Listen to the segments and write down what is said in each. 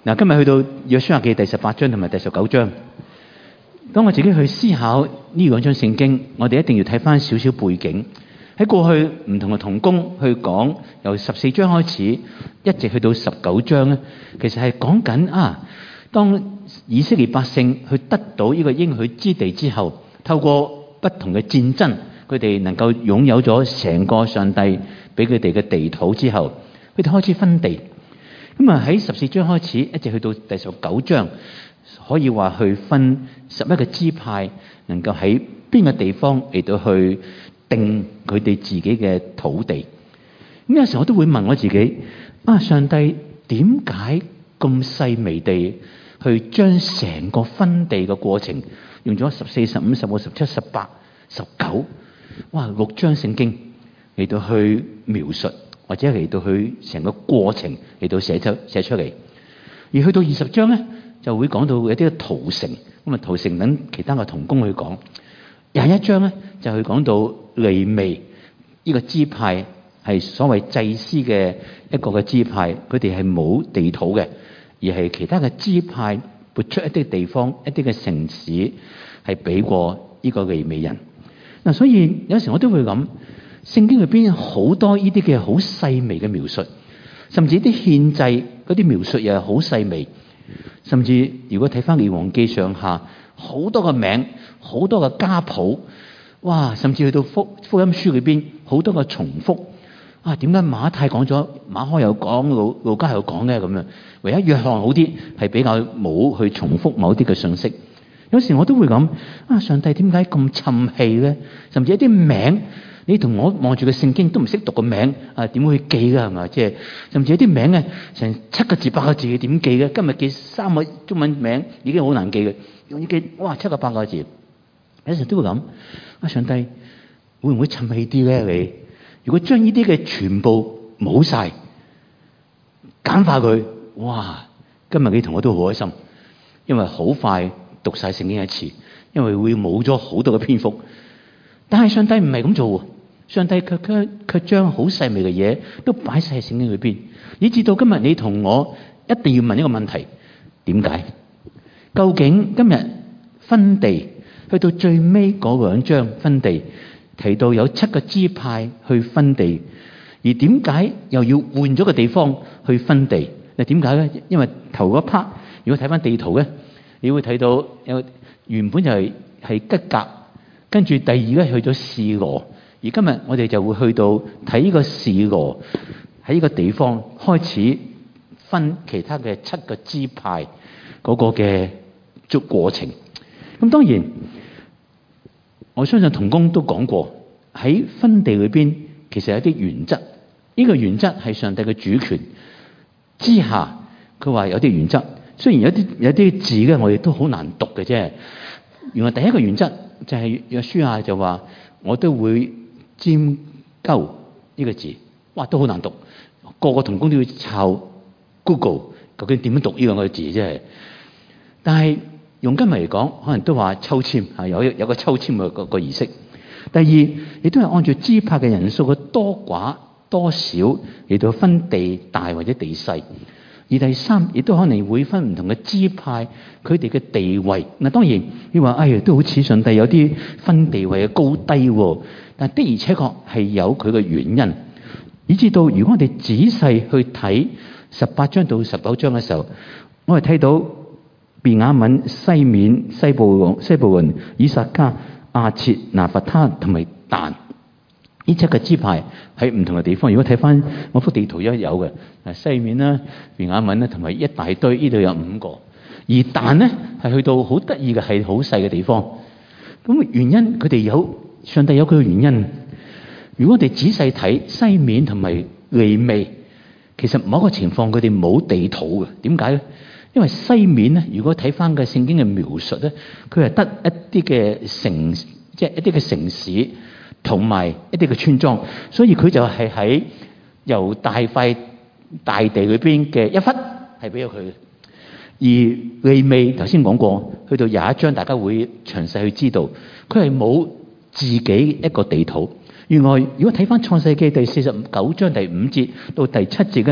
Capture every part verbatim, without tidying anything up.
嗱，今日去到約書亞記第十八章同埋第十九章，當我自己去思考呢兩章聖經，我哋一定要睇翻少少背景。喺過去唔同嘅同工去講，由十四章開始，一直去到十九章咧，其實係講緊啊，當以色列百姓去得到呢個應許之地之後，透過不同嘅戰爭，佢哋能夠擁有咗成個上帝俾佢哋嘅地土之後，佢哋開始分地。咁啊喺十四章開始，一直去到第十九章，可以話去分十一個支派，能夠喺邊個地方嚟到去定佢哋自己嘅土地。咁有時我都會問我自己：啊，上帝點解咁細微地去將成個分地嘅過程用咗十四、十五、十六、十七、十八、十九，哇，六章聖經嚟到去描述，或者嚟到去成個過程嚟到寫出寫出嚟。而去到二十章咧，就會講到有啲屠城，咁啊屠城等其他嘅同工去講。廿一章咧就去講到利未呢個支派係所謂祭司嘅一個嘅支派，佢哋係冇地土嘅，而係其他嘅支派撥出一啲地方、一啲嘅城市係俾過呢個利未人。嗱，所以有時我都會諗，聖經裏邊好多呢啲嘅好細微嘅描述，甚至啲獻祭嗰啲描述又係好細微。甚至如果睇翻列王記上下，好多個名，好多個家譜，哇！甚至去到福福音書裏邊好多個重複。啊，點解馬太講咗，馬可又講，路路加又講嘅咁樣？唯一約翰好啲，係比較冇去重複某啲嘅信息。有時我都會諗，啊，上帝點解咁沉氣咧？甚至一啲名，你同我望住個聖經都唔識讀個名，啊，點會去記噶係嘛？即係甚至一啲名咧，成七個字八個字嘅點記嘅？今日記三個中文名已經好難記嘅，用記哇七個八個字，有時都會諗，啊，上帝會唔會沉氣啲咧？你如果將呢啲嘅全部冇晒，簡化佢，哇！今日你同我都好開心，因為好快讀晒聖經一次，因為會冇咗好多嘅篇幅。但係上帝唔係咁做，上帝卻卻卻將好細微嘅嘢都擺晒喺聖經裏邊，以至到今日你同我一定要問一個問題：點解？究竟今日分地去到最尾嗰兩章分地，提到有七個支派去分地，而點解又要換咗個地方去分地？嗱，點解咧？因為頭嗰 part 如果睇翻地圖咧，你會睇到有原本就係係吉甲，跟住第二咧去咗示羅，而今日我哋就會去到睇呢個示羅喺呢個地方開始分其他嘅七個支派嗰個嘅足過程。咁當然我相信同工都講過，喺分地裏邊其實有啲原則，呢個原則係上帝嘅主權之下，佢話有啲原則，雖然有啲有啲字咧我哋都好難讀嘅啫。原來第一個原則就係約書亞就話我都會拈鬮呢個字，哇都好難讀，個個同工都要抄 Google 究竟點樣讀呢兩個字啫。但係用今日嚟講，可能都話抽籤啊，有有個抽籤嘅個個儀式。第二，亦都係按照支派嘅人數嘅多寡多少嚟到分地大或者地細。而第三，亦都可能會分唔同嘅支派佢哋嘅地位。嗱，當然你話哎呀，都好似上帝有啲分地位嘅高低喎。但的而且確係有佢嘅原因，以至到如果我哋仔細去睇十八章到十九章嘅時候，我哋睇到便雅憫、西緬、西布西布倫、以薩迦、亞設、拿弗他同埋但呢七個支派喺唔同嘅地方。如果睇翻我幅地圖一有嘅，西緬啦、便雅憫啦，同埋一大堆，呢度有五個。而但咧係去到好得意嘅，係好細嘅地方。咁原因佢哋有上帝有佢嘅原因。如果我哋仔細睇西緬同埋利未，其實某一個情況佢哋冇地土嘅。點解咧？因為西緬咧，如果睇翻嘅聖經嘅描述咧，佢係得一啲嘅城，即係一啲嘅城市同埋一啲嘅村莊，所以佢就係喺由大塊大地裏邊嘅一忽係俾咗佢嘅。而利未頭先講過，去到廿一章，大家會詳細去知道，佢係冇自己一個地土。原來如果睇翻創世記第四十九章第五節到第七節咧，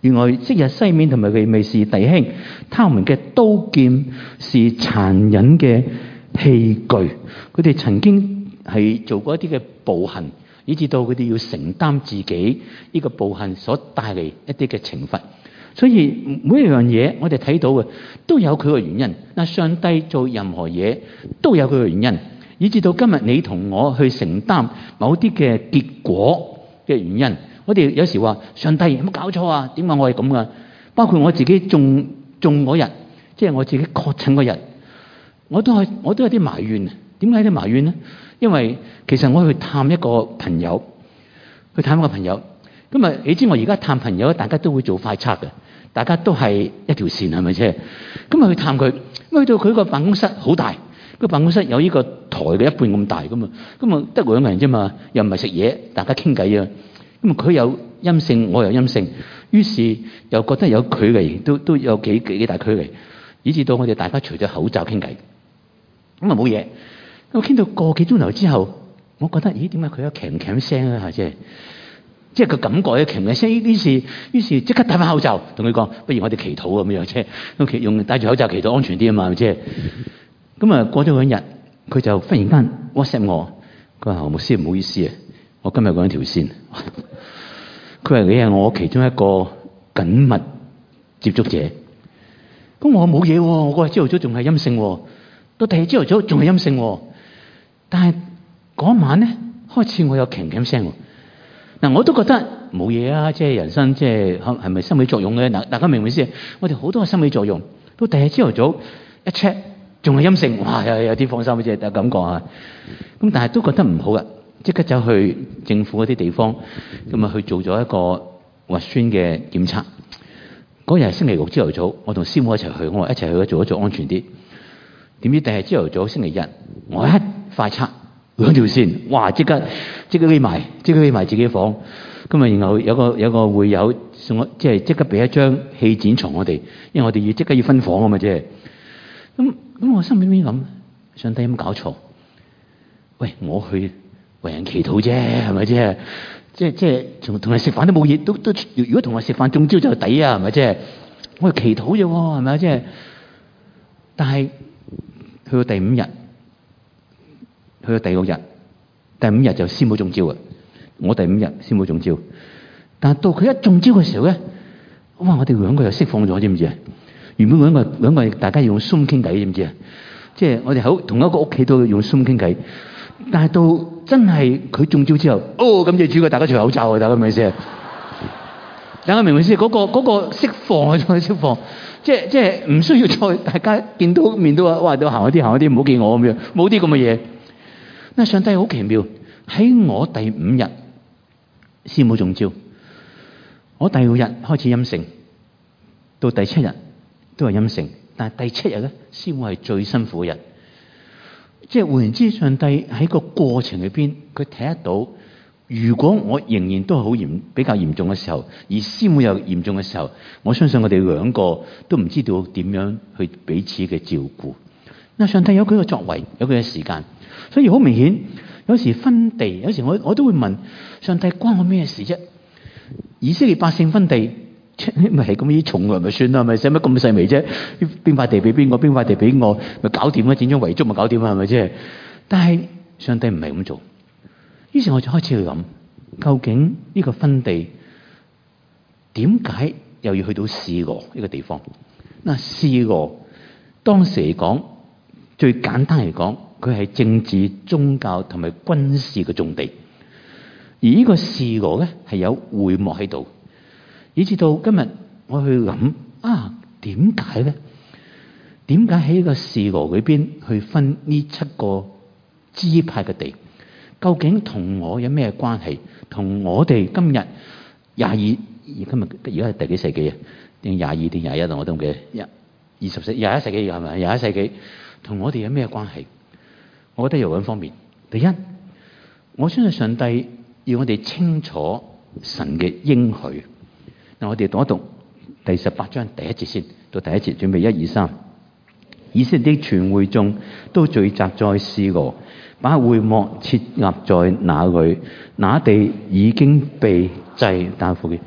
原來昔日西面同埋利未是弟兄，他們嘅刀劍是殘忍嘅器具。佢哋曾經係做過一啲嘅暴行，以至到佢哋要承擔自己呢個暴行所帶嚟一啲嘅懲罰。所以每一樣嘢我哋睇到嘅都有佢嘅原因。嗱，上帝做任何嘢都有佢嘅原因，以至到今日你同我去承擔某啲嘅結果嘅原因。我哋有時話上帝有冇搞錯啊？點解我係咁噶？包括我自己中中嗰日，即係我自己確診嗰日，我都係我都有啲埋怨。點解有啲埋怨呢？因為其實我去探一個朋友，去探一個朋友。咁啊，你知我而家探朋友，大家都會做快測嘅，大家都係一條線，係咪啫？咁啊去探佢，去到佢個辦公室好大，個辦公室有呢個台嘅一半咁大噶嘛，咁啊得兩個人啫嘛，又唔係食嘢，大家傾偈啊。咁佢有陰性，我有陰性，於是又覺得有距離，都都有幾幾大距離，以至到我哋大家除咗口罩傾偈，咁啊冇嘢。咁傾到個幾鐘頭之後，我覺得咦，點解佢有鉗鉗聲啊？即係即係個感覺有鉗鉗聲。於是於是即刻戴翻口罩，同佢講：不如我哋祈禱咁樣啫，用用戴住口罩祈禱安全啲啊嘛，即係。咁啊過咗兩日，佢就忽然間 WhatsApp 我，佢話：牧師唔好意思啊，我今日講一條線。佢話你係我其中一個緊密接觸者。咁我冇嘢喎，我嗰日朝頭早仲係陰性喎，到第二日朝頭早仲係陰性喎。但係嗰晚咧開始我有鉗鉗聲喎。嗱，我都覺得冇嘢啊，即係人生即係係咪心理作用咧？嗱，大家明唔明先？我哋好多心理作用。到第二日朝頭早一 check 仲係陰性，哇！有有啲放心嘅啫，有感覺啊。咁但係都覺得唔好嘅。即刻走去政府嗰啲地方，咁啊去做咗一個核酸嘅檢測。嗰日係星期六朝頭早，我同師母一齊去，我話一齊去做一做安全啲。點知第二日朝頭早星期日，我一快測兩條線，哇！即刻即刻匿埋，即刻匿埋自己房。咁啊，然後有個有個會友送我，即係即刻俾一張氣墊床我哋，因為我哋要即刻要分房啊嘛，即係。咁咁我心裏邊諗，上帝有冇搞錯？喂，我去為人祈禱啫，係咪啫？即係即係同同人食飯都冇嘢，都都如果同人食飯中招就抵啊，係咪啫？我係祈禱啫，係咪啊？即係，但係去到第五日，去到第六日，第五日就師母中招啊！我第五日師母中招，但係到佢一中招嘅時候咧，哇！我哋兩個又釋放咗，知唔知啊？原本兩個兩個大家要用 Zoom 傾偈，知唔知啊？即係我哋喺同一個屋企都用 Zoom 傾偈。但係到真係佢中招之後，哦，咁就主要大家除口罩啊！大家明唔明先？大家明唔明先？嗰、嗰個嗰、嗰個釋放啊，再釋放，即係即係唔需要再大家見到面都話，哇！都行一啲行一啲，唔好見我咁樣，冇啲咁嘅嘢。嗱，上帝好奇妙，喺我第五日先冇中招，我第六日開始陰性，到第七日都係陰性，但係第七日咧先會係最辛苦嘅日。即係換言之，上帝喺個過程裏邊，佢睇得到，如果我仍然都係好嚴比較嚴重嘅時候，而師母又嚴重嘅時候，我相信我哋兩個都唔知道點樣去彼此嘅照顧。嗱，上帝有佢嘅作為，有佢嘅時間，所以好明顯，有時分地，有時我我都會問上帝關我咩事啫？以色列百姓分地。咪係咁啲重來咪算啦，咪使乜咁細微啫？邊塊地俾邊個，邊塊地俾我，咪搞掂啦，剪咗遺囑咪搞掂啦，係咪啫？但係上帝唔係咁做，於是我就開始去諗，究竟呢個分地點解又要去到示羅呢個地方？嗱，示羅當時嚟講，最簡單嚟講，佢係政治、宗教同埋軍事嘅重地，而呢個示羅咧係有會幕喺度。以至到今日我去諗啊，點解咧？點解喺呢個示羅裏邊去分呢七個支派嘅地？究竟同我有咩關係？同我哋今日廿二，今日而家係第幾世紀啊？定廿二定廿一啊？我都唔記得。廿二十世廿一世紀係咪？廿一世紀同我哋有咩關係？我覺得有兩方面。第一，我相信上帝要我哋清楚神嘅應許。嗱，我哋讀一讀第十八章第一節先，到第一節準備一二三。以色列的全會眾都聚集在示羅，把會幕設立在那裏。那地已經被祭擔負嘅。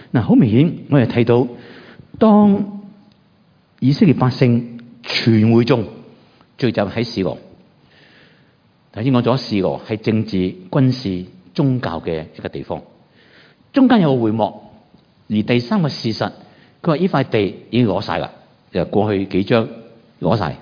嗱，好明顯我哋睇到，當以色列百姓全會眾聚集喺示羅，頭先講咗示羅係政治、軍事、宗教嘅一個地方，中間有個會幕，而第三個事實，佢話呢塊地已經攞晒啦，就過去幾章攞晒。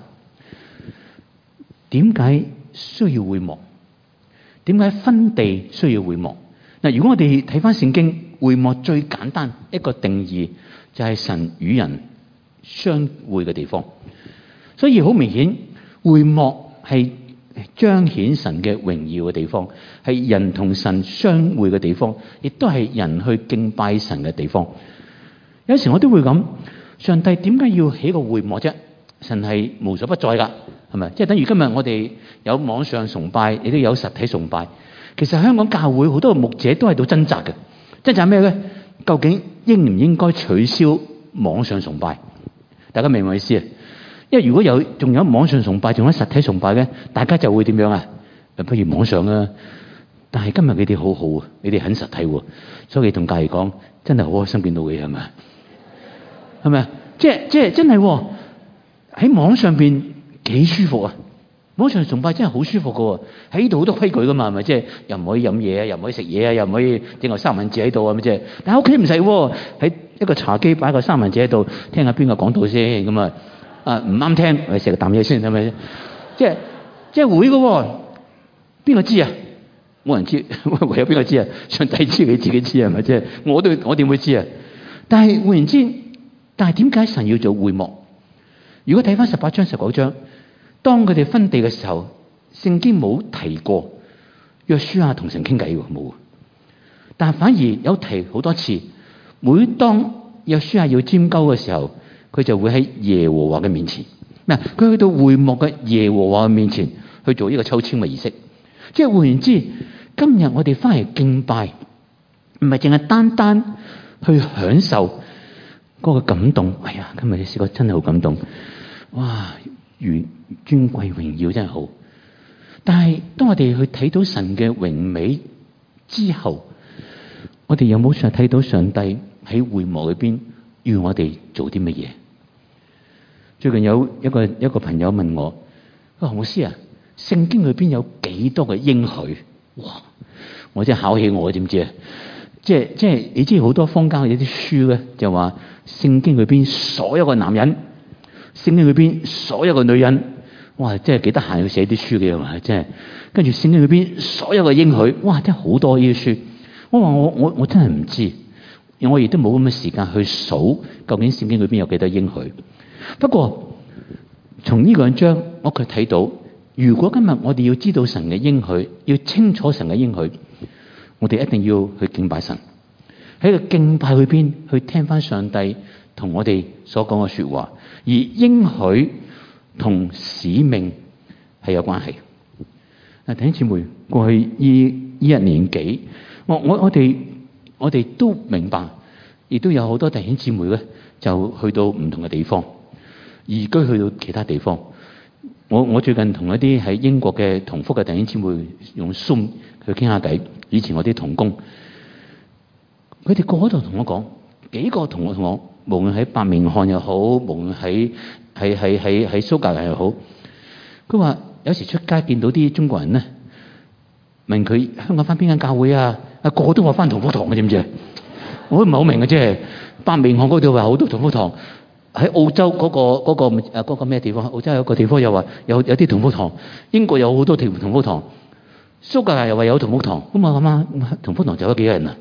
點解需要會幕？點解分地需要會幕？嗱，如果我哋睇翻聖經，會幕最簡單一個定義就係神與人相會嘅地方。所以好明顯，會幕係彰顯神嘅榮耀嘅地方，係人同神相會嘅地方，亦都係人去敬拜神嘅地方。有時我都會諗，上帝點解要起個會幕啫？神係無所不在噶，係咪？即係等於今日我哋有網上崇拜，亦都有實體崇拜。其實香港教會好多牧者都喺度掙扎嘅，掙扎咩咧？究竟應唔應該取消網上崇拜？大家明唔明我意思啊？因為如果有仲有網上崇拜，仲有實體崇拜嘅，大家就會點樣啊？不如網上啦。但係今日你哋好好啊，你哋很實體喎，所以你同隔籬講，真係好開心見到你，係咪？係咪啊？即係即係真係喎。喺網上邊幾舒服啊！網上崇拜真係好舒服噶喎，喺呢度好多規矩噶嘛，係咪？即係又唔可以飲嘢啊，又唔可以食嘢啊，又唔可以整個三文治喺度啊，咁即係。但係屋企唔使喎，喺一個茶几擺個三文治喺度，聽下邊個講道先咁啊！啊唔啱聽，我哋食個啖嘢先，係咪？即係即係會噶喎，邊個知啊？冇人知，唯有邊個知啊？上帝知，你自己知係咪？即係我都我點會知啊？但係換言之，但係點解神要做會幕？如果睇翻十八章、十九章，當佢哋分地嘅時候，聖經冇提過約書亞同神傾偈喎，冇。但反而有提好多次，每當約書亞要拈鬮嘅時候，佢就會喺耶和華嘅面前。嗱，佢去到會幕嘅耶和華嘅面前去做呢個抽籤嘅儀式。即係換言之，今日我哋翻嚟敬拜，唔係淨係單單去享受嗰個感動。哎呀，今日你試過真係好感動。哇！如尊貴榮耀真係好，但係當我哋去睇到神嘅榮美之後，我哋有冇上睇到上帝喺會幕裏邊要我哋做啲乜嘢？最近有一個一個朋友問我：何牧師啊，聖經裏邊有幾多個應許？哇！我真係考起我，知唔知啊？即係即係，你知好多坊間有啲書咧，就話聖經裏邊所有嘅男人。聖經裏邊所有嘅女人，哇！真係幾得閒要寫啲書嘅，係咪？真係跟住聖經裏邊所有嘅應許，哇！真係好多呢啲書。我話我我我真係唔知，我亦都冇咁嘅時間去數究竟聖經裏邊有幾多應許。不過從呢兩章，我卻睇到，如果今日我哋要知道神嘅應許，要清楚神嘅應許，我哋一定要去敬拜神。喺個敬拜裏邊去聽翻上帝同我哋所講嘅說話。而應許同使命係有關係。嗱，弟兄姊妹，過去呢呢一年幾，我我我哋我哋都明白，亦都有好多弟兄姊妹咧，就去到唔同嘅地方，移居去到其他地方。我我最近同一啲喺英國嘅同福嘅弟兄姊妹用 Zoom 去傾下偈。以前我啲同工，佢哋個個都同我講，幾個同我同我。無論喺伯明翰又好，無論喺喺喺喺喺蘇格蘭又好，佢話有時出街見到啲中國人咧，問佢香港翻邊間教會啊？啊，個個都話翻同福堂嘅，知唔知啊？我都唔係好明嘅，即係伯明翰嗰度話好多同福堂，喺澳洲嗰個嗰個誒嗰個咩地方？澳洲有個地方又話有有啲同福堂，英國有好多條同福堂，蘇格蘭又話有同福堂。咁我諗啊，同福堂走咗幾多人啊？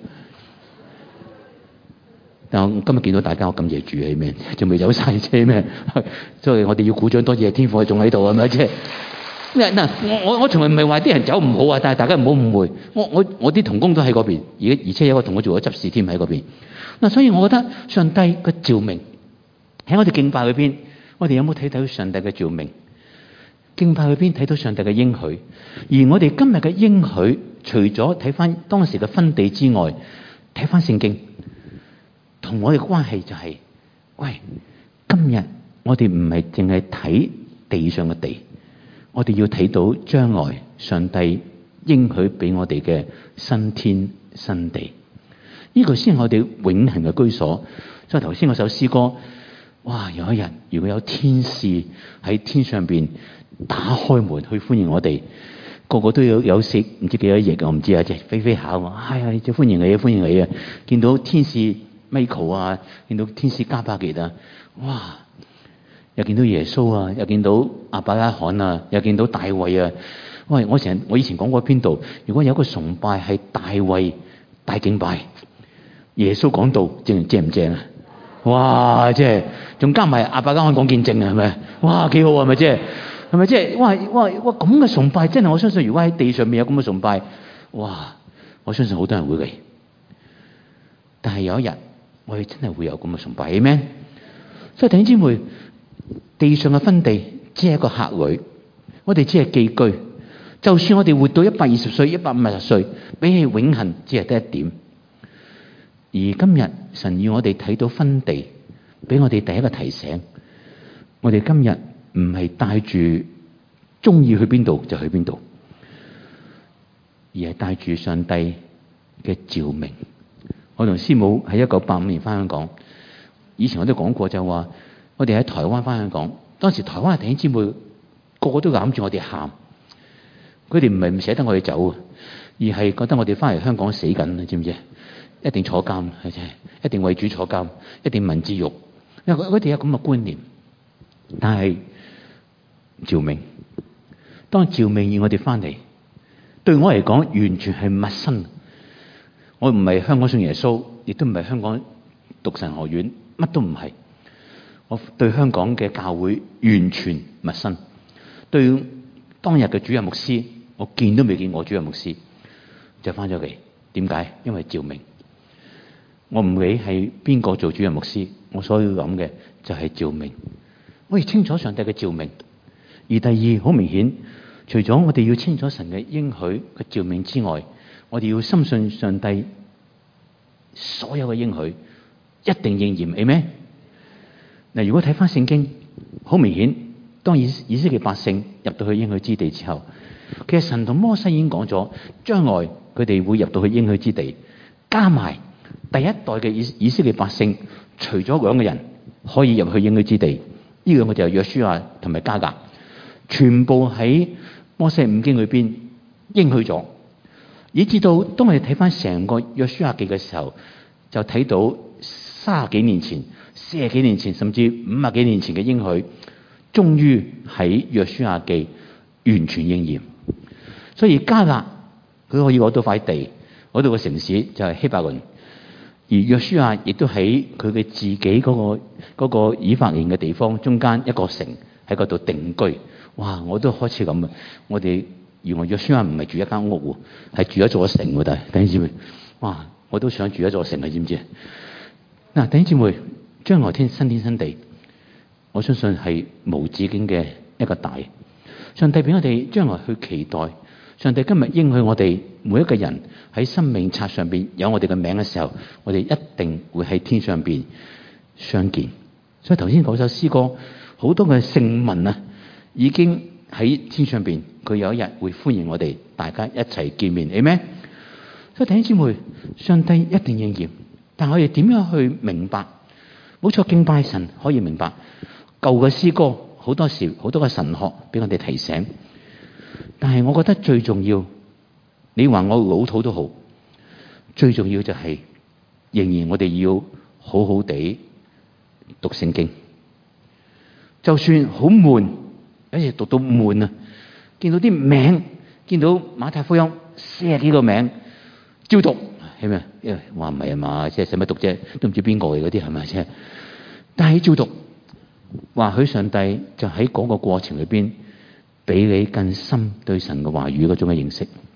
但我今日見到大家，我咁夜住起咩？仲未走晒車咩？所以我哋要鼓掌多謝天父仲喺度，係咪？即係嗱，我我我從來唔係話啲人走唔好啊，但係大家唔好誤會。我我我啲同工都喺嗰邊，而而且有個同我做咗執事添喺嗰邊。嗱，所以我覺得上帝嘅召命喺我哋敬拜裏邊，我哋有冇睇到上帝嘅召命？敬拜裏邊睇到上帝嘅應許，而我哋今日嘅應許，除咗睇翻當時嘅分地之外，睇翻聖經。同我哋嘅關係就係、是，喂，今日我哋唔係淨係睇地上嘅地，我哋要睇到將來上帝應許俾我哋嘅新天新地。 呢個先係我哋永恆嘅居所。所以頭先嗰首詩歌，哇！有一日如果有天使喺天上邊打開門去歡迎我哋，個個都有有食唔知幾多翼，我唔知啊，即係飛飛下喎。哎呀，即係歡迎你啊，歡迎你啊！見到天使 Michael 啊，見到天使加百列啊，哇！又見到耶穌啊，又見到亞伯拉罕啊，又見到大衛啊。喂，我成日我以前講過邊度？如果有一個崇拜係大衛大敬拜，耶穌講道正正唔正啊？哇！即係仲加埋亞伯拉罕講見證啊，係咪？哇，幾好啊，係咪即係？係咪即係？哇哇哇！咁嘅崇拜真係，我相信如果喺地上面有咁嘅崇拜，哇！我相信好多人會嚟。但係有一日，我哋真係會有咁嘅崇拜，係咩？所以弟兄姊妹，地上嘅分地只係一個客旅，我哋只係寄居。就算我哋活到一百二十歲、一百五十歲，比起永恆只係得一點。而今日神要我哋睇到分地，俾我哋第一個提醒，我哋今日唔係帶住中意去邊度就去邊度，而係帶住上帝嘅召命。我同師母喺一九八五年翻香港，以前我都講過就話，我哋喺台灣翻香港，當時台灣嘅弟兄姊妹個個都攬住我哋喊，佢哋唔係唔捨得我哋走，而係覺得我哋翻嚟香港死緊，你知唔知？一定坐監，係真係一定為主坐監，一定民之獄，因為佢哋有咁嘅觀念。但係召命，當召命要我哋翻嚟，對我嚟講完全係陌生。我唔係香港信耶穌，亦都唔係香港讀神學院，乜都唔係。我對香港嘅教會完全陌生。對當日嘅主任牧師，我見都未見過主任牧師，就翻咗嚟。點解？因為召命。我唔理係邊個做主任牧師，我所要諗嘅就係召命。我要清楚上帝嘅召命。而第二，好明顯，除咗我哋要清楚神嘅應許嘅召命之外，我哋要深信上帝所有嘅應許一定應驗。Amen。嗱，如果睇翻聖經，好明顯，當以以色列百姓入到去應許之地之後，其實神同摩西已經講咗，將來佢哋會入到去應許之地，加埋第一代嘅以以色列百姓，除咗兩個人可以入去應許之地，呢兩個就係約書亞同埋迦勒，全部喺摩西五經裏邊應許咗。以至到當我哋睇翻成個約書亞記嘅時候，就睇到三十幾年前、四十幾年前，甚至五十幾年前嘅應許，終於喺約書亞記完全應驗。所以迦勒佢可以攞到塊地，攞到個城市就係希伯倫，而約書亞亦都喺佢嘅自己嗰、嗰個、嗰個以法蓮嘅地方中間一個城喺嗰度定居。哇！我都開始咁啊！我哋原來約書亞唔係住一間屋喎，係住一座城喎。但係弟兄姊妹，哇！我都想住一座城，你知唔知？嗱，弟兄姊妹，將來天新天新地，我相信係無止境嘅一個大。上帝俾我哋將來去期待。上帝今日應許我哋每一個人喺生命冊上邊有我哋嘅名嘅時候，我哋一定會喺天上邊相見。所以頭先嗰首詩歌，好多嘅聖民啊，已經喺天上邊，佢有一日會歡迎我哋，大家一齊見面。Amen。所以弟兄姊妹，上帝一定應驗，但我哋點樣去明白？冇錯，敬拜神可以明白，舊嘅詩歌好多時好多嘅神學俾我哋提醒。但係我覺得最重要，你話我老土都好，最重要就係仍然我哋要好好地讀聖經。就算好悶，有時讀到悶啊，見到啲名，見到馬太福音四十幾個名，照讀係咪？因為話唔係啊嘛，即係使乜讀啫？都唔知邊個嚟嗰啲係咪啫？但係照讀，或許上帝就喺嗰個過程裏邊，俾你更深對神嘅話語嗰種嘅認識。